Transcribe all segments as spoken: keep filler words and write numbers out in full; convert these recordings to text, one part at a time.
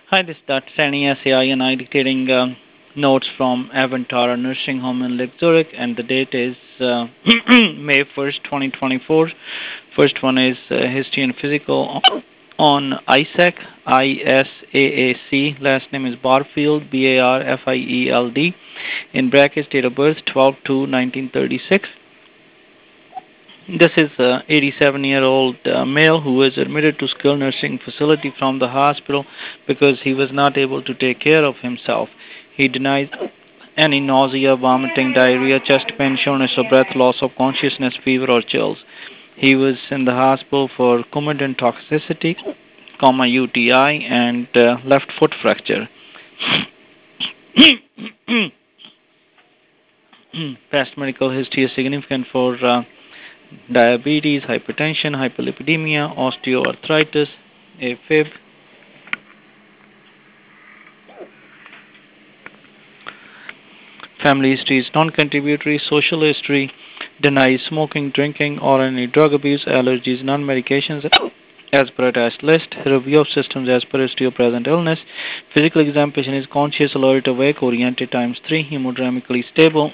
Hi, this is Doctor Sani S A I, and I dictating uh, notes from Avantara Nursing Home in Lake Zurich, and the date is uh, May first, twenty twenty-four. First one is uh, History and Physical on ISAC, I S A A C. Last name is Barfield, B A R F I E L D. In brackets, date of birth twelve two nineteen thirty-six. This is an eighty-seven-year-old uh, male who was admitted to skilled nursing facility from the hospital because he was not able to take care of himself. He denies any nausea, vomiting, diarrhea, chest pain, shortness of breath, loss of consciousness, fever, or chills. He was in the hospital for Coumadin toxicity, comma U T I, and uh, left foot fracture. Past medical history is significant for uh, diabetes, hypertension, hyperlipidemia, osteoarthritis, AFib. Family history is non-contributory. Social history denies smoking, drinking, or any drug abuse, allergies, non-medications as per attached list. Review of systems as per history of present illness. Physical exam patient is conscious, alert, awake, oriented times three, hemodynamically stable.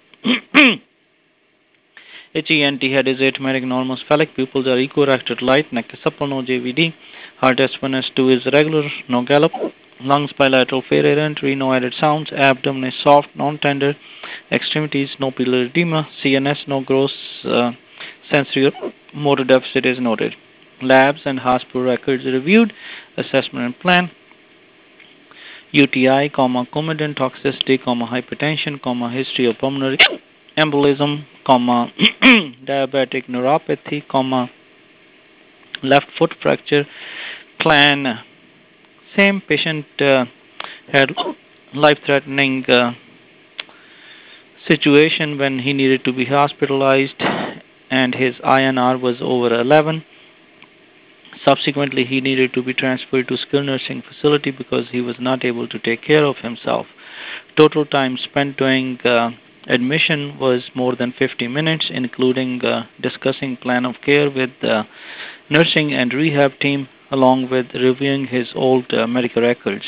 H E N T head is atymatic, normal sphenic, pupils are equirected light, neck is supple, no J V D, heart S one S two is regular, no gallop, lungs bilateral, fair air entry, no added sounds, abdomen is soft, non-tender, extremities no pupillary edema, C N S no gross uh, sensory motor deficit is noted. Labs and hospital records reviewed, assessment and plan. U T I, comma, Coumadin toxicity, comma, hypertension, comma, history of pulmonary embolism, comma, diabetic neuropathy, comma, left foot fracture, plan. Same patient uh, had life-threatening uh, situation when he needed to be hospitalized, and his I N R was over eleven. Subsequently, he needed to be transferred to skilled nursing facility because he was not able to take care of himself. Total time spent doing uh, admission was more than fifty minutes, including uh, discussing plan of care with the nursing and rehab team, along with reviewing his old uh, medical records.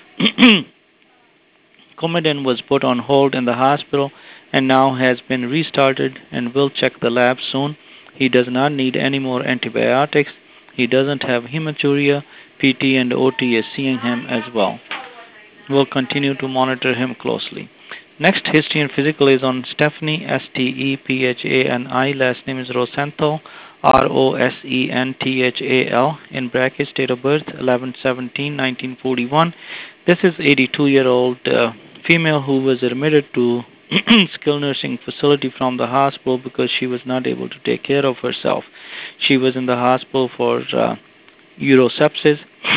Coumadin was put on hold in the hospital and now has been restarted and will check the lab soon. He does not need any more antibiotics. He doesn't have hematuria. P T and O T is seeing him as well. We'll continue to monitor him closely. Next, history and physical is on Stephanie, S T E P H A N I. Last name is Rosenthal, R O S E N T H A L. In brackets, date of birth eleven seventeen nineteen forty-one. This is eighty-two-year-old uh, female who was admitted to skilled nursing facility from the hospital because she was not able to take care of herself. She was in the hospital for uh, urosepsis.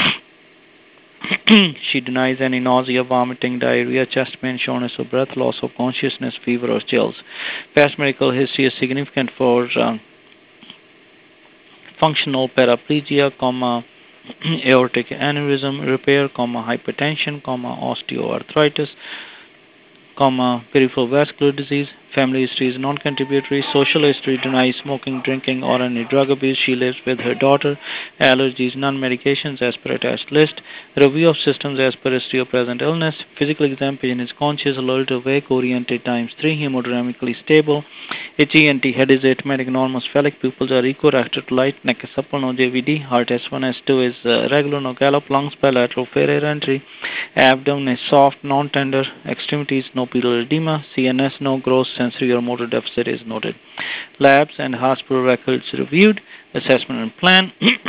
She denies any nausea, vomiting, diarrhea, chest pain, shortness of breath, loss of consciousness, fever, or chills. Past medical history is significant for uh, functional paraplegia, comma, aortic aneurysm repair, comma, hypertension, comma, osteoarthritis, comma, peripheral vascular disease. Family history is non-contributory. Social history denies smoking, drinking, or any drug abuse. She lives with her daughter. Allergies, non-medications as per attached list. Review of systems as per history of present illness. Physical exam patient is conscious, alert, awake, oriented times three, hemodynamically stable. H E N T head is atymatic, normal sphenic, pupils are equirected light, neck is supple, no J V D, heart S one S two is uh, regular, no gallop, lungs bilateral, fair air entry, abdomen is soft, non-tender, extremities no pupillary edema, C N S no gross sensory or motor deficit is noted. Labs and hospital records reviewed, assessment and plan.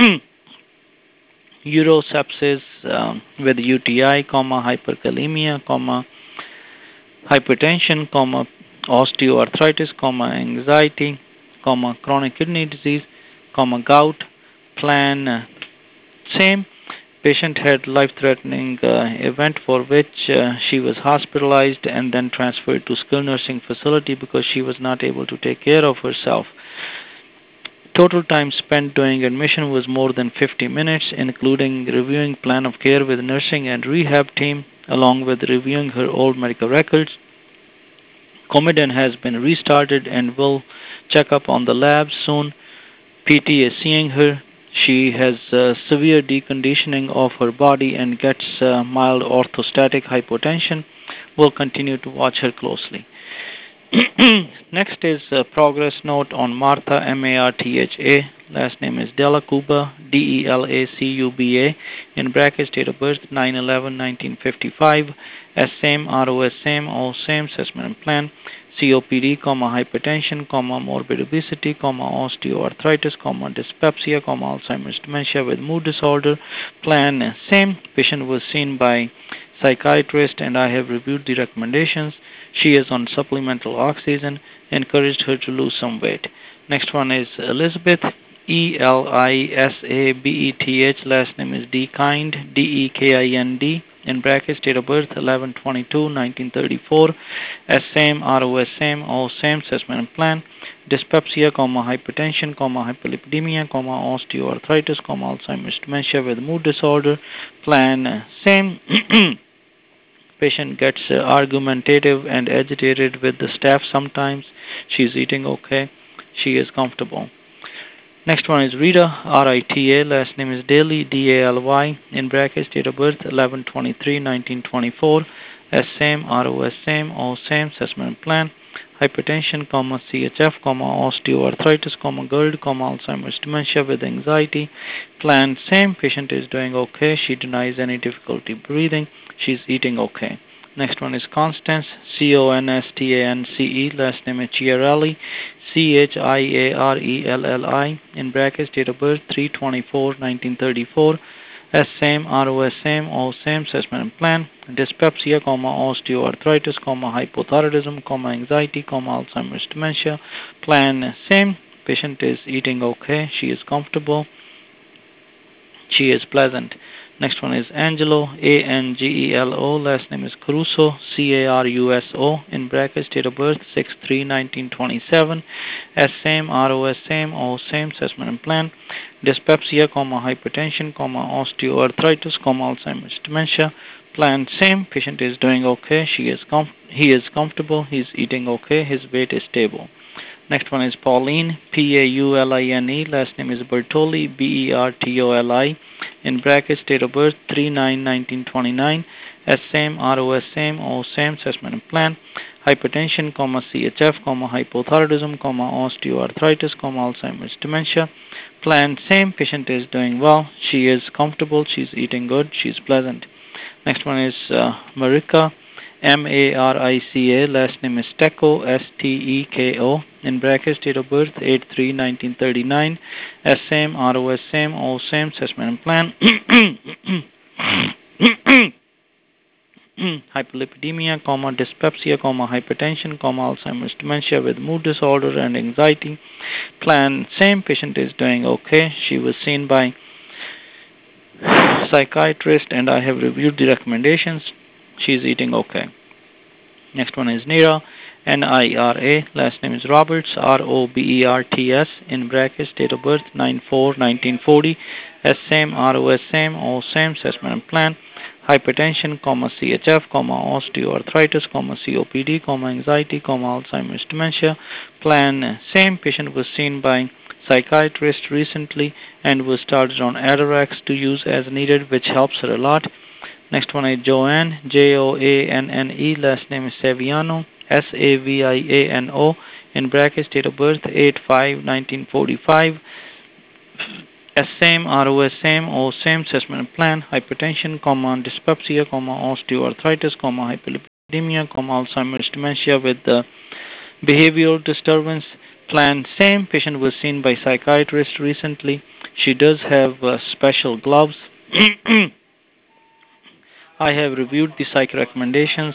Urosepsis um, with U T I, comma, hyperkalemia, comma, hypertension, comma, osteoarthritis, comma, anxiety, comma, chronic kidney disease, comma, gout, plan, uh, same. Patient had life-threatening uh, event for which uh, she was hospitalized and then transferred to skilled nursing facility because she was not able to take care of herself. Total time spent during admission was more than fifty minutes, including reviewing plan of care with nursing and rehab team, along with reviewing her old medical records. Coumadin has been restarted and will check up on the lab soon. P T is seeing her. She has uh, severe deconditioning of her body and gets uh, mild orthostatic hypotension. We'll continue to watch her closely. Next is a progress note on Martha, M A R T H A. Last name is Della Cuba, D E L A C U B A. In brackets, date of birth nine eleven nineteen fifty-five. S same, R O S same, O same, assessment and plan. C O P D, comma, hypertension, comma, morbid obesity, comma, osteoarthritis, comma, dyspepsia, comma, Alzheimer's dementia with mood disorder. Plan same. Patient was seen by psychiatrist and I have reviewed the recommendations. She is on supplemental oxygen. Encouraged her to lose some weight. Next one is Elizabeth, E L I S A B E T H. Last name is D Kind, D E K I N D. In brackets, date of birth eleven twenty-two nineteen thirty-four. S same, R O S same, O same, assessment and plan. Dyspepsia, comma, hypertension, comma, hyperlipidemia, comma, osteoarthritis, comma, Alzheimer's dementia with mood disorder. Plan same. Patient gets uh, argumentative and agitated with the staff sometimes. She's eating okay. She is comfortable. Next one is Rita, R I T A. Last name is Daly, D A L Y. In brackets, date of birth eleven twenty-three nineteen twenty-four. S same, R O S same, O same, assessment plan. Hypertension, comma, C H F, comma, osteoarthritis, comma, GERD, comma, Alzheimer's dementia with anxiety. Plan same. Patient is doing okay. She denies any difficulty breathing. She's eating okay. Next one is Constance, C O N S T A N C E. Last name is Chiarelli, C H I A R E L L I. In brackets, date of birth three twenty-four nineteen thirty-four. S same, R O S same, O same, assessment and plan. Dyspepsia, comma, osteoarthritis, comma, hypothyroidism, comma, anxiety, comma, Alzheimer's dementia. Plan same. Patient is eating okay. She is comfortable. She is pleasant. Next one is Angelo, A N G E L O. Last name is Caruso, C A R U S O. In brackets, date of birth six three nineteen twenty-seven. S same, R O S same, O same, assessment and plan. Dyspepsia, comma, hypertension, comma, osteoarthritis, comma, Alzheimer's dementia. Plan same. Patient is doing okay. She is com- he is comfortable. He is eating okay. His weight is stable. Next one is Pauline, P A U L I N E. Last name is Bertoli, B E R T O L I. In brackets, date of birth three nine nineteen twenty-nine. S same, R O S same, O same, assessment and plan. Hypertension, comma, C H F, comma, hypothyroidism, comma, osteoarthritis, comma, Alzheimer's dementia. Plan same. Patient is doing well. She is comfortable. She's eating good. She's pleasant. Next one is uh, Marika, M A R I C A. Last name is Steko, S T E K O. In brackets, date of birth eight three nineteen thirty-nine. S same, R O S same, O same, assessment and plan. Hyperlipidemia, comma, dyspepsia, comma, hypertension, comma, Alzheimer's dementia with mood disorder and anxiety. Plan same. Patient is doing okay. She was seen by psychiatrist and I have reviewed the recommendations. She's eating okay. Next one is Nira, N I R A. Last name is Roberts, R O B E R T S. In brackets, date of birth nine four nineteen forty. S same, R O S same, O same, assessment and plan. Hypertension, comma, C H F, comma, osteoarthritis, comma, C O P D, comma, anxiety, comma, Alzheimer's dementia. Plan same. Patient was seen by psychiatrist recently and was started on Atarax to use as needed, which helps her a lot. Next one is Joanne, J O A N N E. Last name is Saviano, S A V I A N O. In brackets, date of birth eight five nineteen forty-five. S same, R O S same, O same, assessment and plan. Hypertension, comma, dyspepsia, comma, osteoarthritis, comma, hyperlipidemia, comma, Alzheimer's dementia with the behavioral disturbance. Plan same. Patient was seen by psychiatrist recently. She does have uh, special gloves. I have reviewed the psych recommendations.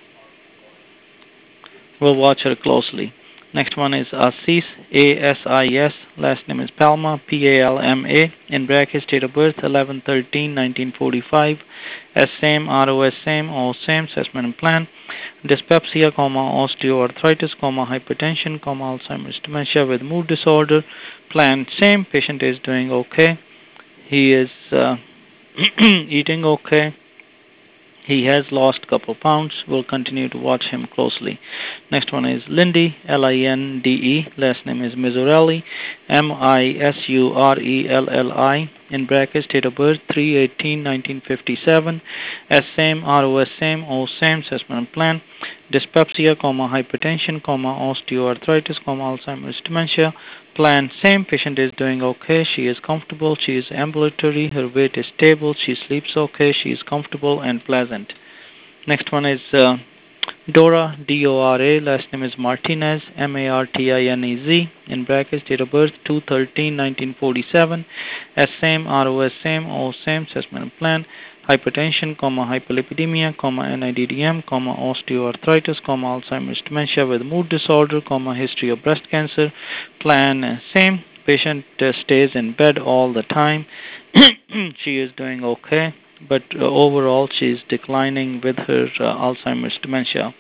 We'll watch her closely. Next one is Asis, A S I S. Last name is Palma, P A L M A. In brackets, date of birth eleven thirteen nineteen forty-five. S same, R O S same, O same, assessment and plan. Dyspepsia, comma, osteoarthritis, comma, hypertension, comma, Alzheimer's dementia with mood disorder. Plan same. Patient is doing okay. He is uh, eating okay. He has lost a couple pounds. We'll continue to watch him closely. Next one is Lindy, L I N D E. Last name is Misurelli, M I S U R E L L I. In brackets, date of birth three eighteen nineteen fifty-seven. S same, R O S same, O same, assessment plan. Dyspepsia, comma, hypertension, comma, osteoarthritis, comma, Alzheimer's dementia. Plan same. Patient is doing okay. She is comfortable. She is ambulatory. Her weight is stable. She sleeps okay. She is comfortable and pleasant. Next one is uh, Dora, D O R A. Last name is Martinez, M A R T I N E Z. In brackets, date of birth two thirteen nineteen forty-seven. S same, R O S same, O same, assessment plan. Hypertension, comma, hyperlipidemia, comma, N I D D M, comma, osteoarthritis, comma, Alzheimer's dementia with mood disorder, comma, history of breast cancer. Plan uh, same. Patient uh, stays in bed all the time. She is doing okay, but uh, overall she is declining with her uh, Alzheimer's dementia.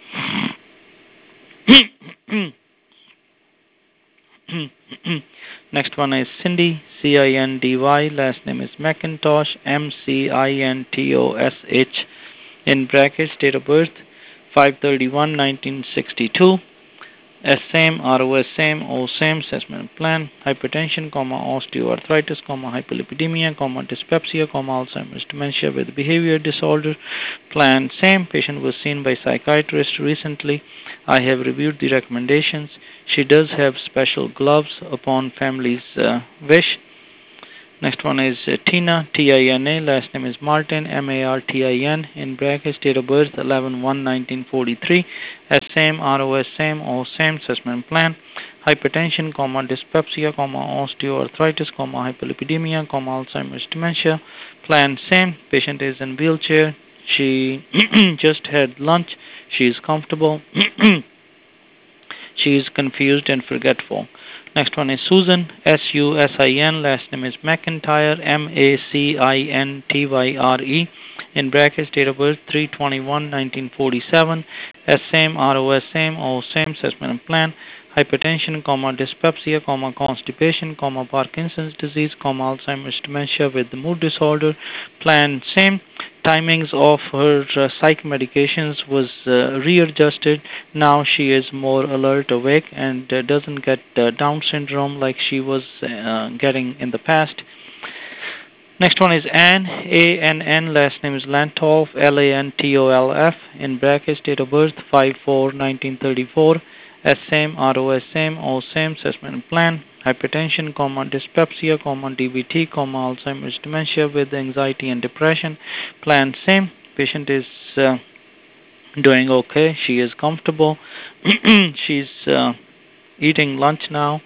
Next one is Cindy, C I N D Y. Last name is McIntosh, M C I N T O S H. In brackets, date of birth five thirty-one nineteen sixty-two. S same, R O S same, O same, assessment plan. Hypertension, comma, osteoarthritis, comma, hyperlipidemia, comma, dyspepsia, comma, Alzheimer's dementia with behavior disorder. Plan same. Patient was seen by psychiatrist recently. I have reviewed the recommendations. She does have special gloves upon family's uh, wish. Next one is uh, Tina, T I N A. Last name is Martin, M A R T I N. In brackets, date of birth eleven one nineteen forty-three. S same, R O S same, O same, assessment plan. Hypertension, comma, dyspepsia, comma, osteoarthritis, comma, hyperlipidemia, comma, Alzheimer's dementia. Plan same. Patient is in wheelchair. She just had lunch. She is comfortable. She is confused and forgetful. Next one is Susan, S U S I N. Last name is McIntyre, M A C I N T Y R E. In brackets, date of birth three twenty-one nineteen forty-seven. S same, R O S same, O same, assessment plan. Hypertension, comma, dyspepsia, comma, constipation, comma, Parkinson's disease, comma, Alzheimer's dementia with the mood disorder. Plan same. Timings of her uh, psych medications was uh, readjusted. Now she is more alert, awake, and uh, doesn't get uh, Down syndrome like she was uh, getting in the past. Next one is Ann, A N N. Last name is Lantolf, L A N T O L F. In brackets, date of birth five four nineteen thirty-four. S same, R O S same, O same, assessment plan. Hypertension, comma, dyspepsia, comma, D V T, comma, Alzheimer's dementia with anxiety and depression. Plan same. Patient is uh, doing okay. She is comfortable. She's uh, eating lunch now.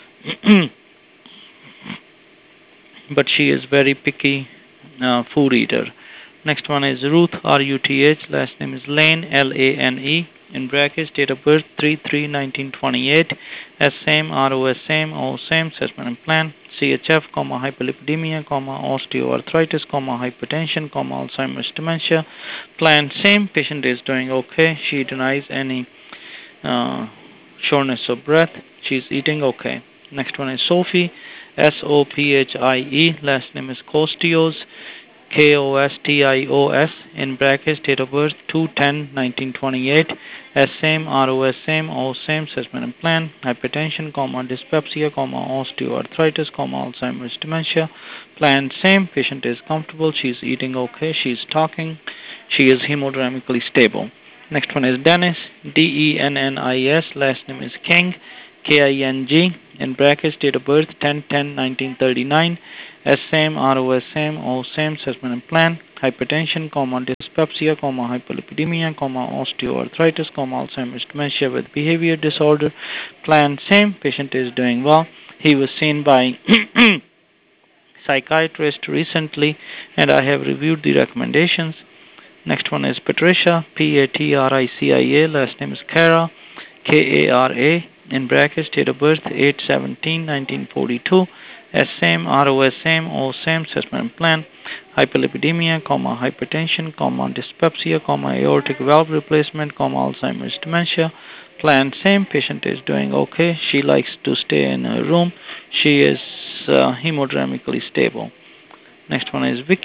But she is very picky uh, food eater. Next one is Ruth, R U T H. Last name is Lane, L A N E. In brackets, date of birth three three nineteen twenty-eight. S same, R O S same, O same, assessment plan. C H F, comma, hyperlipidemia, comma, osteoarthritis, comma, hypertension, comma, Alzheimer's dementia. Plan same. Patient is doing okay. She denies any uh, shortness of breath. She's eating okay. Next one is Sophie, S O P H I E. Last name is Kostios, K O S T I O S. In brackets, date of birth two ten nineteen twenty-eight. S same, R O S same, O same, assessment plan. Hypertension, comma, dyspepsia, comma, osteoarthritis, comma, Alzheimer's dementia. Plan same. Patient is comfortable. She's eating okay. She's talking. She is hemodynamically stable. Next one is Dennis, D E N N I S. Last name is King, K I N G. In brackets, date of birth ten ten nineteen thirty-nine. S same, R O S same, O same, assessment plan. Hypertension, comma, dyspepsia, comma, hyperlipidemia, comma, osteoarthritis, comma, Alzheimer's dementia with behavior disorder. Plan same. Patient is doing well. He was seen by psychiatrist recently, and I have reviewed the recommendations. Next one is Patricia, P A T R I C I A. Last name is Kara, K A R A. In brackets, date of birth eight seventeen nineteen forty-two. S same, R O S same, O same, assessment plan. Hyperlipidemia, comma, hypertension, comma, dyspepsia, comma, aortic valve replacement, comma, Alzheimer's dementia. Plan same. Patient is doing okay. She likes to stay in her room. She is uh, hemodynamically stable. Next one is Vicky,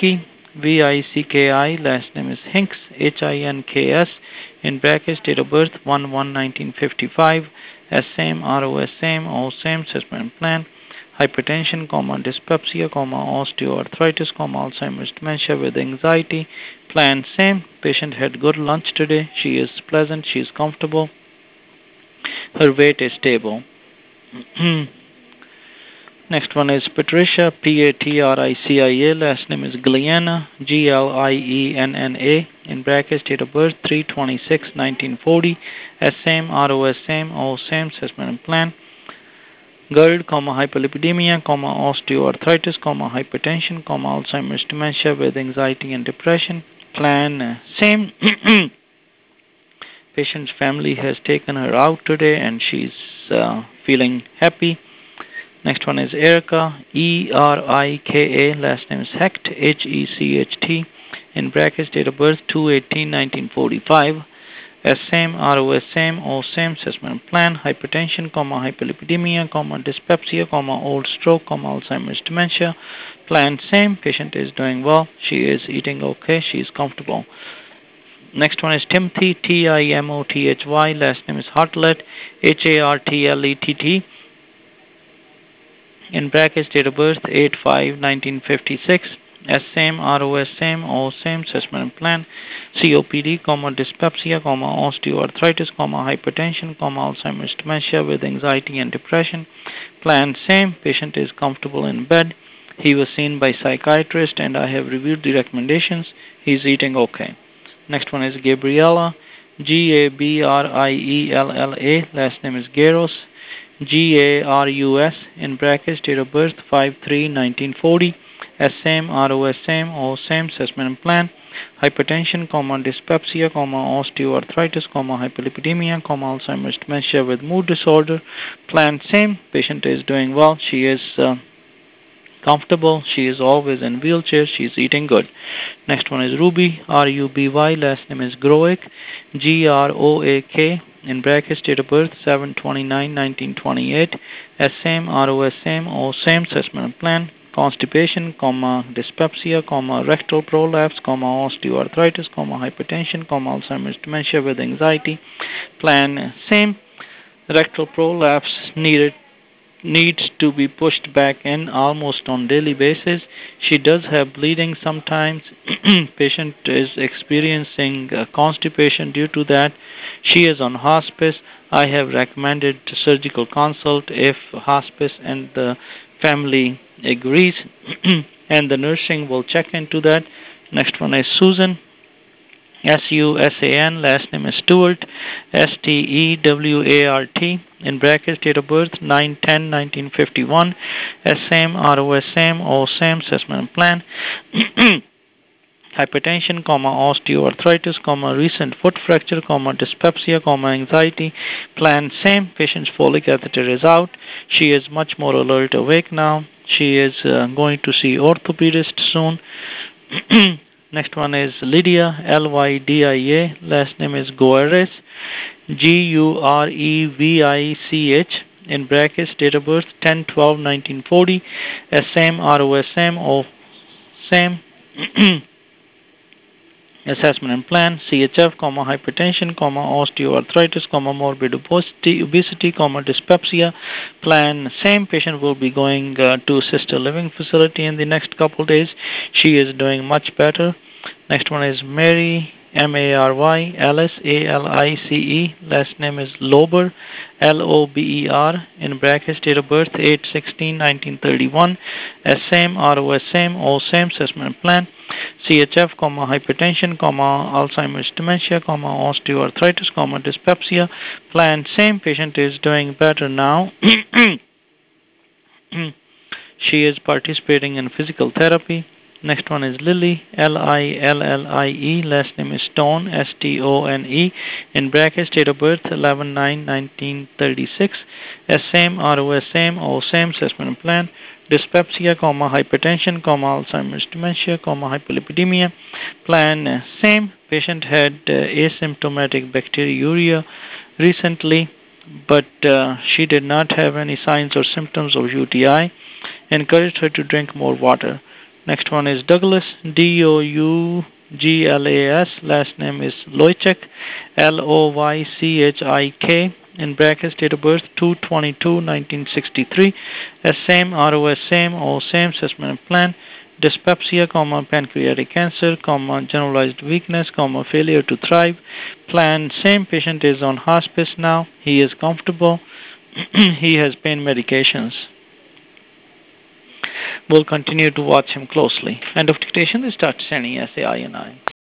V I C K I, last name is Hinks, H I N K S, in brackets, date of birth one one nineteen fifty-five, as same, R O S same, O same, assessment plan, hypertension, comma, dyspepsia, comma, osteoarthritis, comma, Alzheimer's dementia with anxiety, plan same, patient had good lunch today, she is pleasant, she is comfortable, her weight is stable. Next one is Patricia, P A T R I C I A, last name is Glienna, G L I E N N A, in brackets, date of birth three twenty-six nineteen forty, S same, R O S same, O same, assessment and plan, GERD, comma, hyperlipidemia, comma, osteoarthritis, comma, hypertension, comma, Alzheimer's dementia with anxiety and depression, plan uh, same. Patient's family has taken her out today and she's uh, feeling happy. Next one is Erica, E R I K A, last name is Hecht, H E C H T, in brackets, date of birth two eighteen nineteen forty-five, S same, R O S same, O same, assessment plan, hypertension, comma, hyperlipidemia, comma, dyspepsia, comma, old stroke, comma, Alzheimer's dementia, plan same, patient is doing well, she is eating okay, she is comfortable. Next one is Timothy, T I M O T H Y, last name is Hartlett, H A R T L E T T, in brackets, date of birth eight five nineteen fifty-six, S same, R O S same, O same, assessment plan, C O P D, comma, dyspepsia, comma, osteoarthritis, comma, hypertension, comma, Alzheimer's dementia with anxiety and depression, plan same, patient is comfortable in bed, he was seen by psychiatrist and I have reviewed the recommendations, he is eating okay. Next one is Gabriella, G A B R I E L L A, last name is Garus, G A R U S, in brackets, date of birth five three nineteen forty, S same, R O S same, O same, assessment and plan, hypertension, comma, dyspepsia, comma, osteoarthritis, comma, hyperlipidemia, comma, Alzheimer's dementia with mood disorder, plan same, patient is doing well, she is uh, comfortable, she is always in wheelchair, she is eating good. Next one is Ruby, R U B Y, last name is Groak, G R O A K, in brackets, date of birth seven twenty-nine nineteen twenty-eight, S same, R O S same, O same, assessment plan, constipation, comma, dyspepsia, comma, rectal prolapse, comma, osteoarthritis, comma, hypertension, comma, Alzheimer's dementia with anxiety, plan same, rectal prolapse needed needs to be pushed back in almost on daily basis. She does have bleeding sometimes. Patient is experiencing uh, constipation due to that. She is on hospice. I have recommended surgical consult if hospice and the family agrees, and the nursing will check into that. Next one is Susan, S U S A N, last name is Stewart, S T E W A R T, in brackets, date of birth nine ten nineteen fifty-one, S same, R O S same, O same, assessment plan, hypertension, comma, osteoarthritis, comma, recent foot fracture, comma, dyspepsia, comma, anxiety, plan same, patient's Foley catheter is out, she is much more alert, awake now, she is uh, going to see orthopedist soon. Next one is Lydia, L Y D I A, last name is Guerres, G U R E V I C H, in brackets, date of birth ten twelve nineteen forty, S same, R O S same, O same, assessment and plan, C H F, comma, hypertension, comma, osteoarthritis, comma, morbid obesity, obesity, comma, dyspepsia, plan same, patient will be going uh, to sister living facility in the next couple days, she is doing much better. Next one is Mary, M A R Y, Alice, A L I C E, last name is Lober, L O B E R, in brackets, date of birth eight sixteen nineteen thirty-one, S same, R O S same, O same, assessment plan, C H F, comma, hypertension, comma, Alzheimer's dementia, comma, osteoarthritis, comma, dyspepsia, plan same, patient is doing better now. She is participating in physical therapy. Next one is Lily, L I L L I E, last name is Stone, S T O N E, in brackets, date of birth eleven nine nineteen thirty-six, S same, R O S same, O same, assessment plan, dyspepsia, comma, hypertension, comma, Alzheimer's dementia, comma, hyperlipidemia, plan same, patient had uh, asymptomatic bacteriuria recently, but uh, she did not have any signs or symptoms of U T I, encouraged her to drink more water. Next one is Douglas, D O U G L A S. Last name is Loychik, L O Y C H I K. In brackets, date of birth two twenty-two nineteen sixty-three. S same, R O S same, O same, assessment plan. Dyspepsia, comma, pancreatic cancer, comma, generalized weakness, comma, failure to thrive. Plan same. Patient is on hospice now. He is comfortable. He has pain medications. We'll continue to watch him closely. End of dictation. They start sending S A I N I.